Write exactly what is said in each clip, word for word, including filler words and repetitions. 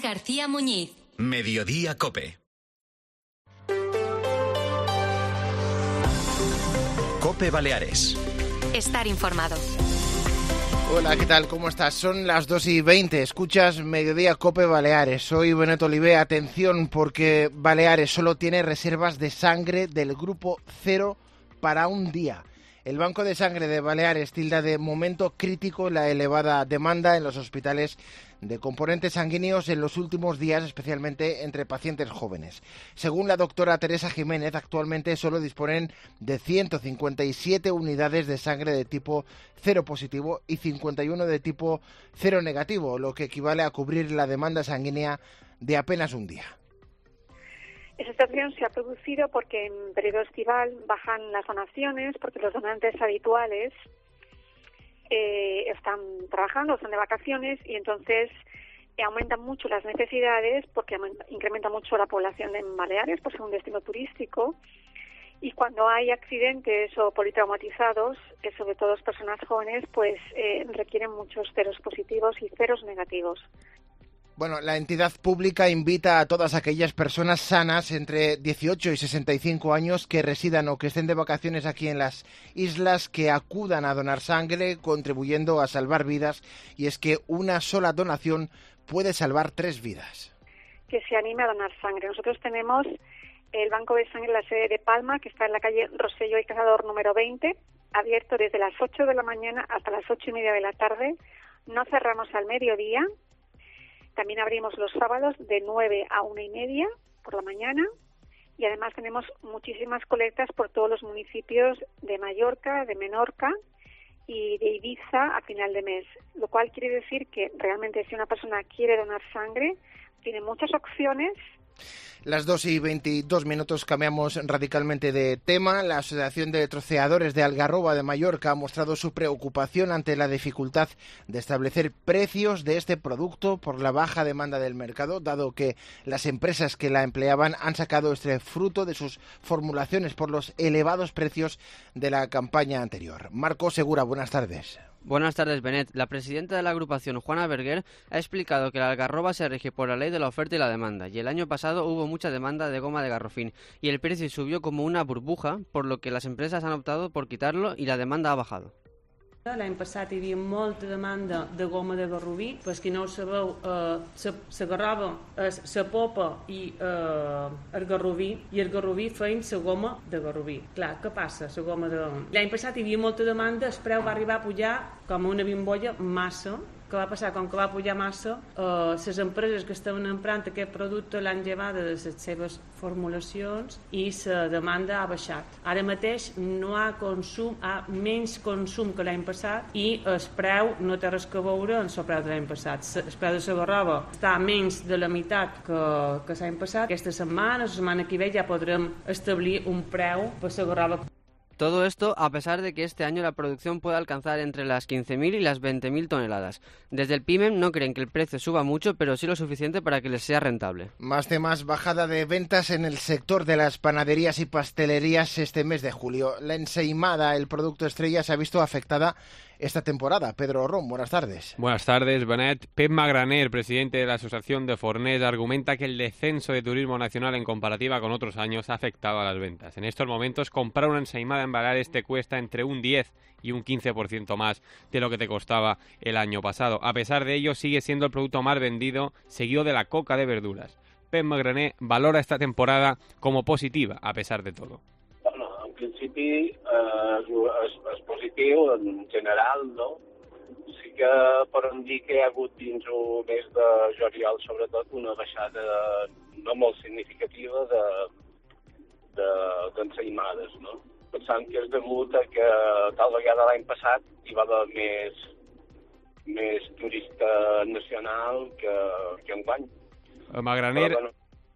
García Muñiz. Mediodía COPE. COPE Baleares. Estar informado. Hola, ¿qué tal? ¿Cómo estás? Son las dos y veinte. Escuchas Mediodía COPE Baleares. Soy Benet Olivé. Atención, porque Baleares solo tiene reservas de sangre del grupo cero para un día. El Banco de Sangre de Baleares tilda de momento crítico la elevada demanda en los hospitales de componentes sanguíneos en los últimos días, especialmente entre pacientes jóvenes. Según la doctora Teresa Jiménez, actualmente solo disponen de ciento cincuenta y siete unidades de sangre de tipo cero positivo y cincuenta y uno de tipo cero negativo, lo que equivale a cubrir la demanda sanguínea de apenas un día. Esa situación se ha producido porque en periodo estival bajan las donaciones, porque los donantes habituales eh, están trabajando, están de vacaciones y entonces eh, aumentan mucho las necesidades porque aumenta, incrementa mucho la población en Baleares por ser un destino turístico. Y cuando hay accidentes o politraumatizados, que sobre todo personas jóvenes, pues eh, requieren muchos ceros positivos y ceros negativos. Bueno, la entidad pública invita a todas aquellas personas sanas entre dieciocho y sesenta y cinco años que residan o que estén de vacaciones aquí en las islas que acudan a donar sangre, contribuyendo a salvar vidas. Y es que una sola donación puede salvar tres vidas. Que se anime a donar sangre. Nosotros tenemos el Banco de Sangre en la sede de Palma, que está en la calle Rosselló y Cazador número veinte, abierto desde las ocho de la mañana hasta las ocho y media de la tarde. No cerramos al mediodía. También abrimos los sábados de nueve a una y media por la mañana y además tenemos muchísimas colectas por todos los municipios de Mallorca, de Menorca y de Ibiza a final de mes, lo cual quiere decir que realmente si una persona quiere donar sangre tiene muchas opciones. Las dos y veintidós minutos, cambiamos radicalmente de tema. La Asociación de Troceadores de Algarroba de Mallorca ha mostrado su preocupación ante la dificultad de establecer precios de este producto por la baja demanda del mercado, dado que las empresas que la empleaban han sacado este fruto de sus formulaciones por los elevados precios de la campaña anterior. Marco Segura, buenas tardes. Buenas tardes, Benet. La presidenta de la agrupación, Juana Berguer, ha explicado que la algarroba se rige por la ley de la oferta y la demanda, y el año pasado hubo mucha demanda de goma de garrofín, y el precio subió como una burbuja, por lo que las empresas han optado por quitarlo y la demanda ha bajado. L'any passat hi havia molta demanda de goma de garroví, per qui no ho sabeu, eh, la garrova és la popa i eh, el garroví, i el garroví feien la goma de garroví. Clar, què passa? La goma de... L'any passat hi havia molta demanda, el preu va arribar a pujar com una bimbolla massa. Què va passar? Com que va pujar massa, eh, les empreses que estaven emprant aquest producte l'han llevat de les seves formulacions i la demanda ha baixat. Ara mateix no hi ha consum, hi ha menys consum que l'any passat i el preu no té res a veure amb el preu de l'any passat. El preu de la garrova està menys de la meitat que, que l'any passat. Aquesta setmana, la setmana que ve, ja podrem establir un preu per la garrova. Todo esto a pesar de que este año la producción puede alcanzar entre las quince mil y las veinte mil toneladas. Desde el PIMEM no creen que el precio suba mucho, pero sí lo suficiente para que les sea rentable. Más temas, bajada de ventas en el sector de las panaderías y pastelerías este mes de julio. La ensaimada, el producto estrella, se ha visto afectada esta temporada. Pedro Ron, buenas tardes. Buenas tardes, Benet. Pep Magraner, presidente de la Asociación de Forners, argumenta que el descenso de turismo nacional en comparativa con otros años ha afectado a las ventas. En estos momentos, comprar una ensaimada en Baleares te cuesta entre un diez y un quince por ciento más de lo que te costaba el año pasado. A pesar de ello, sigue siendo el producto más vendido, seguido de la coca de verduras. Pep Magraner valora esta temporada como positiva, a pesar de todo. En principi eh, és, és positiu en general, no? Sí que podem dir que hi ha hagut dins el mes de juliol, sobretot, una baixada no molt significativa de, de, d'ensaïmades, no? Pensant que és degut a que tal vegada l'any passat hi va haver més, més turista nacional que, que enguany. Magraner... Però, bueno,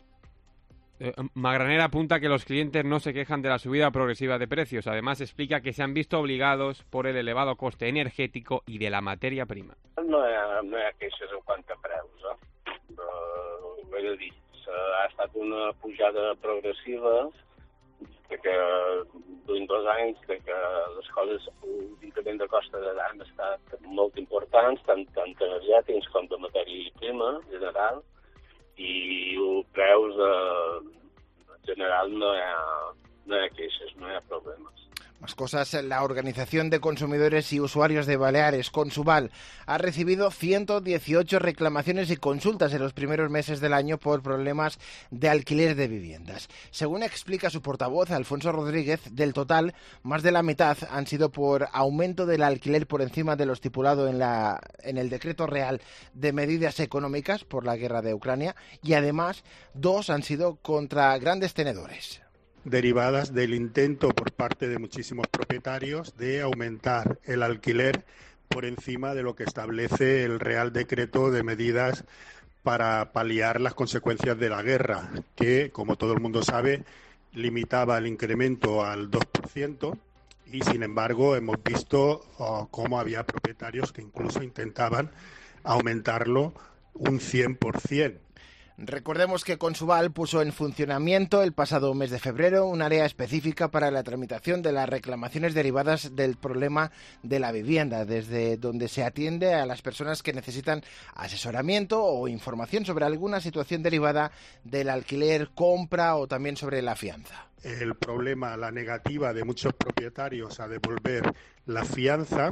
Magraner apunta que los clientes no se quejan de la subida progresiva de precios. Además, explica que se han visto obligados por el elevado coste energético y de la materia prima. No hi ha, no hi ha queixes en quant a preus, eh? Però, ho he de dir, ha estat una pujada progressiva de que durant dos anys de que les coses d'increment de costa de l'any han estat molt importants, tant, tant energètics com de matèria prima general, i els preus eh, en general no hi ha, no hi ha queixes, no hi ha problemes. Más cosas, la Organización de Consumidores y Usuarios de Baleares, Consuval, ha recibido ciento dieciocho reclamaciones y consultas en los primeros meses del año por problemas de alquiler de viviendas. Según explica su portavoz, Alfonso Rodríguez, del total, más de la mitad han sido por aumento del alquiler por encima de lo estipulado en, la, en el Decreto Real de Medidas Económicas por la guerra de Ucrania y, además, dos han sido contra grandes tenedores. Derivadas del intento por parte de muchísimos propietarios de aumentar el alquiler por encima de lo que establece el Real Decreto de Medidas para paliar las consecuencias de la guerra, que, como todo el mundo sabe, limitaba el incremento al dos por ciento y, sin embargo, hemos visto oh, cómo había propietarios que incluso intentaban aumentarlo un cien por ciento. Recordemos que Consuval puso en funcionamiento el pasado mes de febrero un área específica para la tramitación de las reclamaciones derivadas del problema de la vivienda, desde donde se atiende a las personas que necesitan asesoramiento o información sobre alguna situación derivada del alquiler, compra o también sobre la fianza. El problema, la negativa de muchos propietarios a devolver la fianza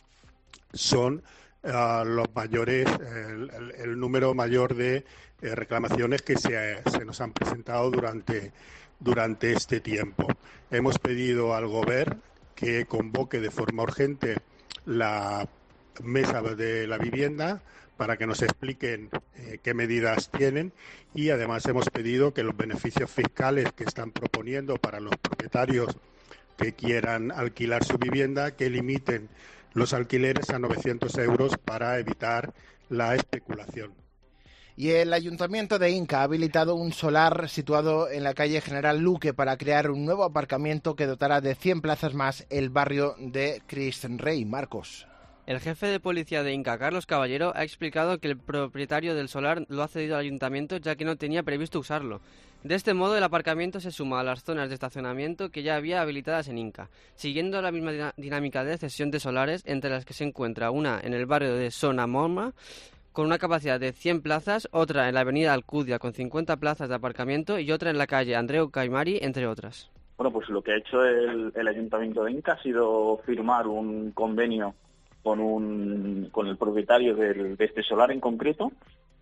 son uh, los mayores, el, el, el número mayor de Eh, reclamaciones que se, se nos han presentado durante, durante este tiempo. Hemos pedido al Gobierno que convoque de forma urgente la mesa de la vivienda para que nos expliquen eh, qué medidas tienen y además hemos pedido que los beneficios fiscales que están proponiendo para los propietarios que quieran alquilar su vivienda, que limiten los alquileres a novecientos euros para evitar la especulación. Y el Ayuntamiento de Inca ha habilitado un solar situado en la calle General Luque para crear un nuevo aparcamiento que dotará de cien plazas más el barrio de Cristo Rey. Marcos. El jefe de policía de Inca, Carlos Caballero, ha explicado que el propietario del solar lo ha cedido al ayuntamiento ya que no tenía previsto usarlo. De este modo, el aparcamiento se suma a las zonas de estacionamiento que ya había habilitadas en Inca, siguiendo la misma dinámica de cesión de solares, entre las que se encuentra una en el barrio de Sonamoma, con una capacidad de cien plazas, otra en la avenida Alcudia con cincuenta plazas de aparcamiento y otra en la calle Andreu Caimari, entre otras. Bueno, pues lo que ha hecho el, el Ayuntamiento de Inca ha sido firmar un convenio con un con el propietario del, de este solar en concreto.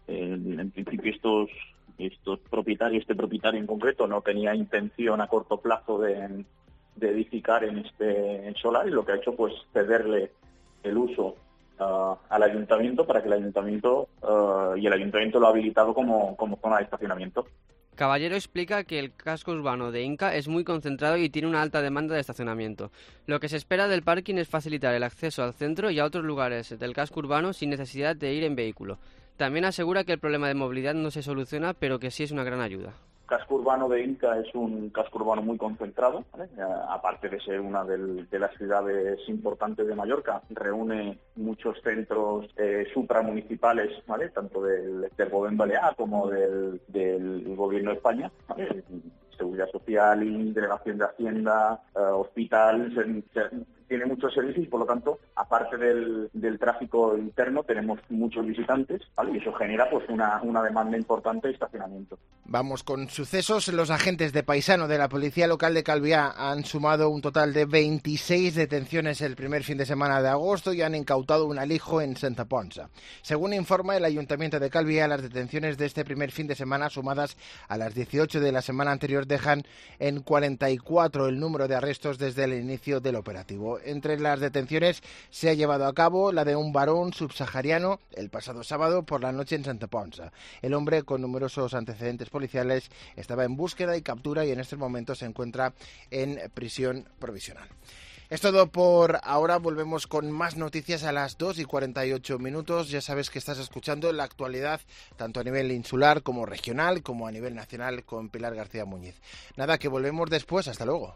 En, en principio estos estos propietarios, este propietario en concreto no tenía intención a corto plazo de, de edificar en este solar y lo que ha hecho pues cederle el uso Uh, al ayuntamiento para que el ayuntamiento uh, y el ayuntamiento lo ha habilitado como, como zona de estacionamiento. Caballero explica que el casco urbano de Inca es muy concentrado y tiene una alta demanda de estacionamiento. Lo que se espera del parking es facilitar el acceso al centro y a otros lugares del casco urbano sin necesidad de ir en vehículo. También asegura que el problema de movilidad no se soluciona, pero que sí es una gran ayuda. El casco urbano de Inca es un casco urbano muy concentrado, ¿vale? Aparte de ser una del, de las ciudades importantes de Mallorca, reúne muchos centros eh, supramunicipales, ¿vale? Tanto del, del Gobierno Balear como del, del Gobierno de España, ¿vale? Seguridad Social, Delegación de Hacienda, eh, hospital, se, se, tiene muchos servicios y por lo tanto, aparte del, del tráfico interno, tenemos muchos visitantes, ¿vale? Y eso genera pues una, una demanda importante de estacionamiento. Vamos con sucesos. Los agentes de paisano de la Policía Local de Calviá han sumado un total de veintiséis detenciones el primer fin de semana de agosto y han incautado un alijo en Santa Ponsa. Según informa el Ayuntamiento de Calviá, las detenciones de este primer fin de semana, sumadas a las dieciocho de la semana anterior, dejan en cuarenta y cuatro el número de arrestos desde el inicio del operativo. Entre las detenciones se ha llevado a cabo la de un varón subsahariano el pasado sábado por la noche en Santa Ponsa. El hombre, con numerosos antecedentes policiales, estaba en búsqueda y captura y en estos momentos se encuentra en prisión provisional. Es todo por ahora. Volvemos con más noticias a las dos y cuarenta y ocho minutos. Ya sabes que estás escuchando la actualidad tanto a nivel insular como regional, como a nivel nacional, con Pilar García Muñiz. Nada, que volvemos después. Hasta luego.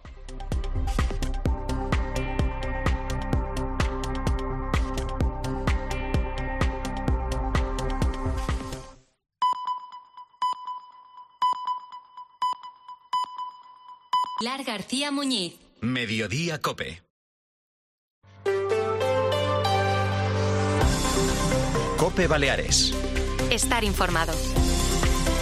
Pilar García Muñiz. Mediodía Cope. Cope Baleares. Estar informado.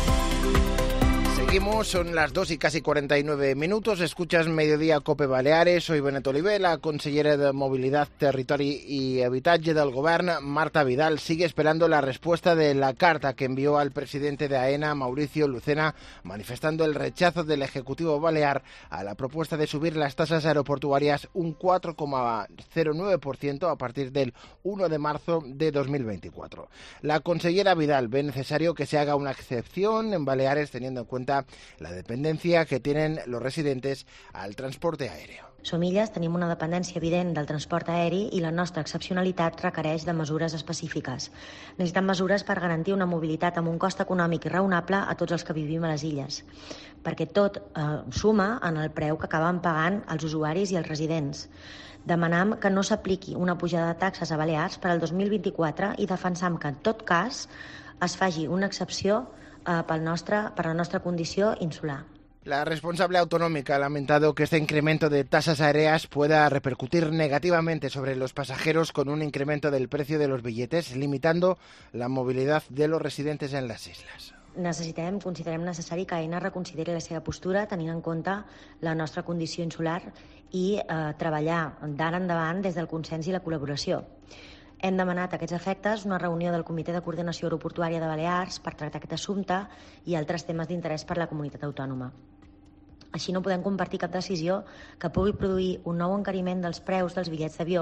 Seguimos, son las dos y casi cuarenta y nueve minutos. Escuchas Mediodía Cope Baleares. Soy Benet Oliver. La consellera de Movilidad, Territori y Habitatge del Govern, Marta Vidal, sigue esperando la respuesta de la carta que envió al presidente de AENA, Mauricio Lucena, manifestando el rechazo del Ejecutivo Balear a la propuesta de subir las tasas aeroportuarias un cuatro coma cero nueve por ciento a partir del uno de marzo de dos mil veinticuatro. La consellera Vidal ve necesario que se haga una excepción en Baleares teniendo en cuenta la dependencia que tienen los residentes al transporte aéreo. Som illes, tenim una dependència evident del transport aeri i la nostra excepcionalitat requereix de mesures específiques. Necessitem mesures per garantir una mobilitat amb un cost econòmic i raonable a tots els que vivim a les illes, perquè tot eh, suma en el preu que acaben pagant els usuaris i els residents. Demanam que no s'apliqui una pujada de taxes a Balears per al dos mil vint-i-quatre i defensam que en tot cas es faci una excepció eh, pel nostre, per la nostra condició insular. La responsable autonómica ha lamentado que este incremento de tasas aéreas pueda repercutir negativamente sobre los pasajeros con un incremento del precio de los billetes, limitando la movilidad de los residentes en las islas. Necessitem, considerem necessari que AENA reconsideri la seva postura tenint en compte la nostra condició insular i eh, treballar d'ara endavant des del consens i la col·laboració. Hem demanat a aquests efectes una reunió del Comitè de Coordinació Aeroportuària de Balears per tractar aquest assumpte i altres temes d'interès per a la comunitat autònoma. Així no podem compartir cap decisió que pugui produir un nou encariment dels preus dels bitllets d'avió.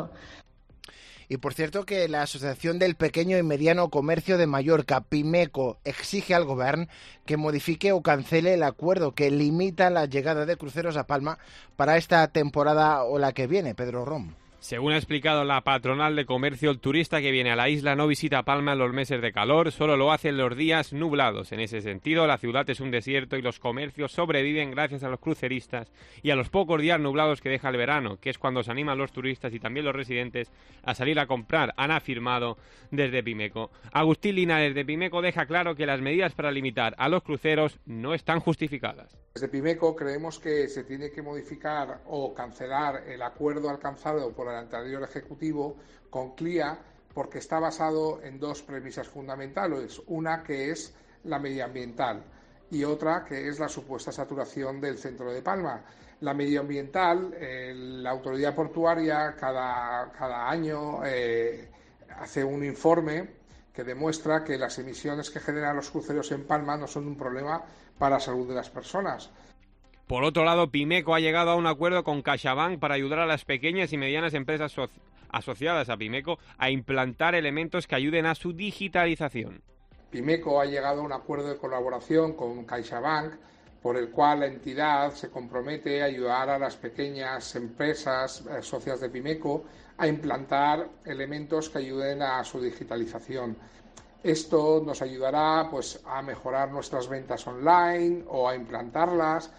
Y por cierto que la Asociación del Pequeño y Mediano Comercio de Mallorca, PIMECO, exige al Govern que modifique o cancele el acuerdo que limita la llegada de cruceros a Palma para esta temporada o la que viene. Pedro Rom. Según ha explicado la patronal de comercio, el turista que viene a la isla no visita Palma en los meses de calor, solo lo hace en los días nublados. En ese sentido, la ciudad es un desierto y los comercios sobreviven gracias a los cruceristas y a los pocos días nublados que deja el verano, que es cuando se animan los turistas y también los residentes a salir a comprar, han afirmado desde PIMECO. Agustín Linares de PIMECO deja claro que las medidas para limitar a los cruceros no están justificadas. Desde PIMECO creemos que se tiene que modificar o cancelar el acuerdo alcanzado por el anterior Ejecutivo con C L I A porque está basado en dos premisas fundamentales. Una que es la medioambiental y otra que es la supuesta saturación del centro de Palma. La medioambiental, eh, la autoridad portuaria cada, cada año eh, hace un informe que demuestra que las emisiones que generan los cruceros en Palma no son un problema para la salud de las personas. Por otro lado, PIMECO ha llegado a un acuerdo con CaixaBank para ayudar a las pequeñas y medianas empresas so- asociadas a PIMECO a implantar elementos que ayuden a su digitalización. PIMECO ha llegado a un acuerdo de colaboración con CaixaBank por el cual la entidad se compromete a ayudar a las pequeñas empresas eh, socias de PIMECO a implantar elementos que ayuden a su digitalización. Esto nos ayudará pues, a mejorar nuestras ventas online o a implantarlas,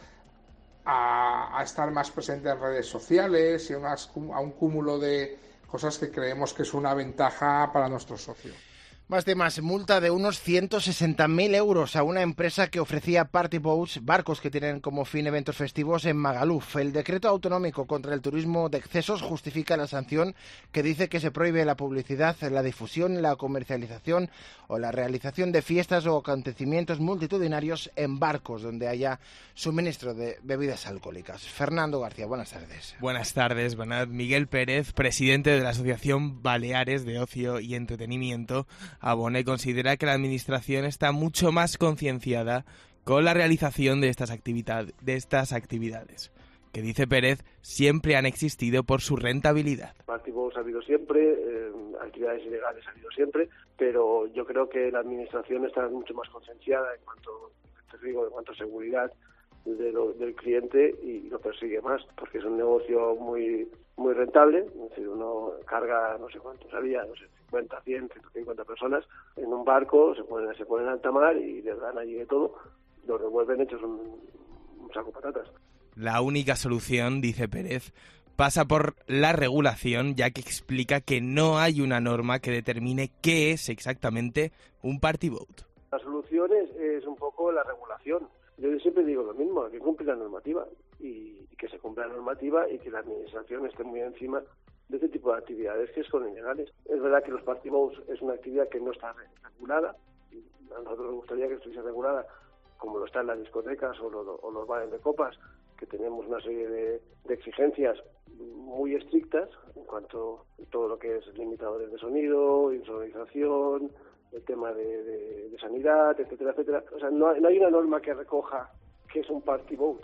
a, a estar más presente en redes sociales y a, unas, a un cúmulo de cosas que creemos que es una ventaja para nuestros socios. Más temas. Multa de unos ciento sesenta mil euros a una empresa que ofrecía party boats, barcos que tienen como fin eventos festivos en Magaluf. El decreto autonómico contra el turismo de excesos justifica la sanción que dice que se prohíbe la publicidad, la difusión, la comercialización o la realización de fiestas o acontecimientos multitudinarios en barcos donde haya suministro de bebidas alcohólicas. Fernando García, buenas tardes. Buenas tardes, Bernat. Miguel Pérez, presidente de la Asociación Baleares de Ocio y Entretenimiento, Abone, considera que la Administración está mucho más concienciada con la realización de estas, actividad, de estas actividades, que dice Pérez siempre han existido por su rentabilidad. Party-boats ha habido siempre, eh, actividades ilegales ha habido siempre, pero yo creo que la Administración está mucho más concienciada en cuanto, te digo, en cuanto a seguridad de lo, del cliente y lo persigue más, porque es un negocio muy muy rentable, es decir, uno carga no sé cuántos había, no sé, cincuenta, cien, ciento cincuenta personas en un barco, se ponen, se ponen en alta mar y les dan allí de todo, los devuelven hechos un, un saco de patatas. La única solución, dice Pérez, pasa por la regulación, ya que explica que no hay una norma que determine qué es exactamente un party boat. La solución es, es un poco la regulación. Yo siempre digo lo mismo, hay que cumplir la normativa y, y que se cumpla la normativa y que la Administración esté muy encima de este tipo de actividades que son ilegales. Es verdad que los party boats es una actividad que no está regulada, a nosotros nos gustaría que estuviese regulada, como lo están las discotecas o, lo, o los bares de copas, que tenemos una serie de, de exigencias muy estrictas en cuanto a todo lo que es limitadores de sonido, insonorización, el tema de, de, de sanidad, etcétera, etcétera. O sea, no, no hay una norma que recoja que es un party boat.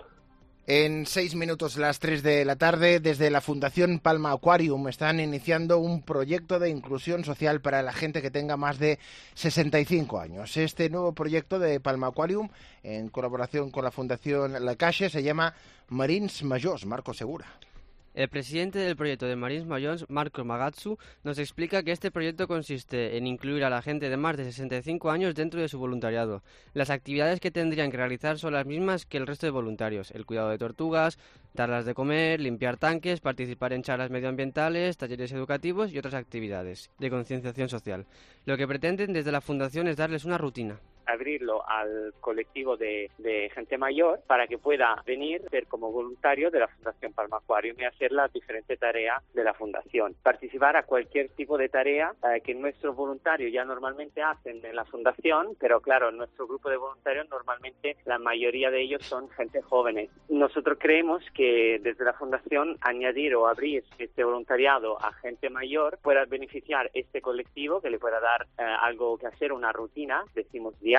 En seis minutos, las tres de la tarde, desde la Fundación Palma Aquarium están iniciando un proyecto de inclusión social para la gente que tenga más de sesenta y cinco años. Este nuevo proyecto de Palma Aquarium, en colaboración con la Fundación La Caixa, se llama Marins Majors. Marco Segura. El presidente del proyecto de Marins Majors, Marco Magatsu, nos explica que este proyecto consiste en incluir a la gente de más de sesenta y cinco años dentro de su voluntariado. Las actividades que tendrían que realizar son las mismas que el resto de voluntarios: el cuidado de tortugas, darlas de comer, limpiar tanques, participar en charlas medioambientales, talleres educativos y otras actividades de concienciación social. Lo que pretenden desde la Fundación es darles una rutina. Abrirlo al colectivo de, de gente mayor para que pueda venir, ser como voluntario de la Fundación Palma Aquarium y hacer las diferentes tareas de la Fundación. Participar a cualquier tipo de tarea eh, que nuestros voluntarios ya normalmente hacen en la Fundación, pero claro, en nuestro grupo de voluntarios normalmente la mayoría de ellos son gente jóvenes. Nosotros creemos que desde la Fundación añadir o abrir este voluntariado a gente mayor pueda beneficiar este colectivo, que le pueda dar eh, algo que hacer, una rutina, decimos diaria.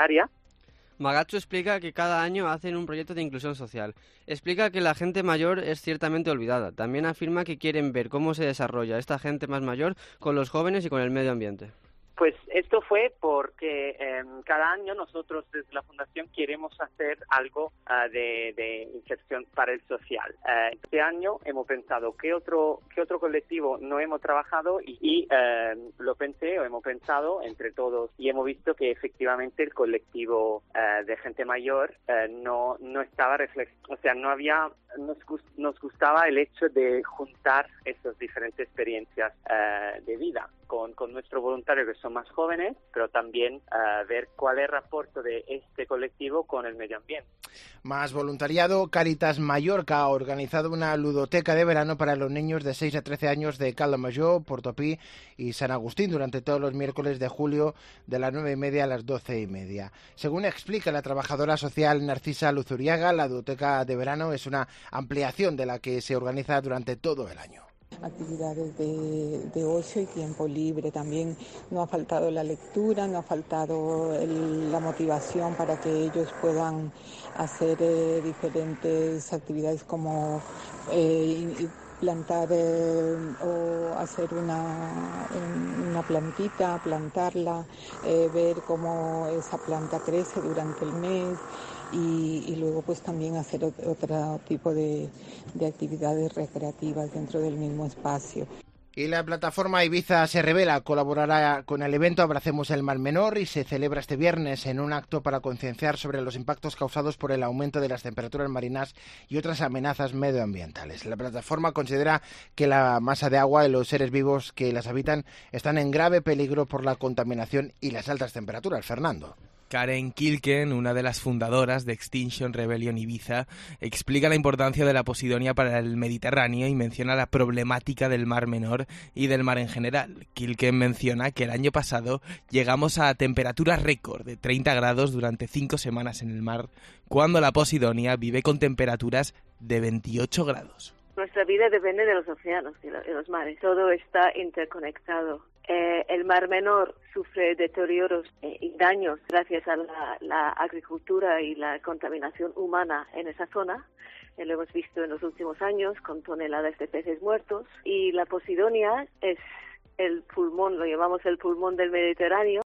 Magatsu explica que cada año hacen un proyecto de inclusión social. Explica que la gente mayor es ciertamente olvidada. También afirma que quieren ver cómo se desarrolla esta gente más mayor con los jóvenes y con el medio ambiente. Pues esto fue porque eh, cada año nosotros desde la Fundación queremos hacer algo uh, de, de inserción para el social. Uh, este año hemos pensado qué otro qué otro colectivo no hemos trabajado y, y uh, lo pensé o hemos pensado entre todos y hemos visto que efectivamente el colectivo uh, de gente mayor uh, no no estaba reflex, o sea, no había nos, nos gustaba el hecho de juntar esas diferentes experiencias uh, de vida con, con nuestros voluntarios que son más jóvenes, pero también uh, ver cuál es el rapporto de este colectivo con el medio ambiente. Más voluntariado. Caritas Mallorca ha organizado una ludoteca de verano para los niños de seis a trece años de Calamayor, Portopí y San Agustín durante todos los miércoles de julio de las nueve y media a las doce y media. Según explica la trabajadora social Narcisa Luzuriaga, la ludoteca de verano es una ampliación de la que se organiza durante todo el año. Actividades de, de ocio y tiempo libre. También no ha faltado la lectura, no ha faltado el, la motivación para que ellos puedan hacer eh, diferentes actividades como eh, plantar eh, o hacer una, una plantita, plantarla, eh, ver cómo esa planta crece durante el mes. Y, y luego pues también hacer otro tipo de, de actividades recreativas dentro del mismo espacio. Y la plataforma Ibiza se revela, colaborará con el evento Abracemos el Mar Menor y se celebra este viernes en un acto para concienciar sobre los impactos causados por el aumento de las temperaturas marinas y otras amenazas medioambientales. La plataforma considera que la masa de agua y los seres vivos que las habitan están en grave peligro por la contaminación y las altas temperaturas. Fernando. Karen Kilken, una de las fundadoras de Extinction Rebellion Ibiza, explica la importancia de la posidonia para el Mediterráneo y menciona la problemática del Mar Menor y del mar en general. Kilken menciona que el año pasado llegamos a temperaturas récord de treinta grados durante cinco semanas en el mar, cuando la posidonia vive con temperaturas de veintiocho grados. Nuestra vida depende de los océanos y los mares. Todo está interconectado. Eh, el Mar Menor sufre deterioros eh, y daños gracias a la, la agricultura y la contaminación humana en esa zona. Eh, lo hemos visto en los últimos años con toneladas de peces muertos. Y la posidonia es el pulmón, lo llamamos el pulmón del Mediterráneo.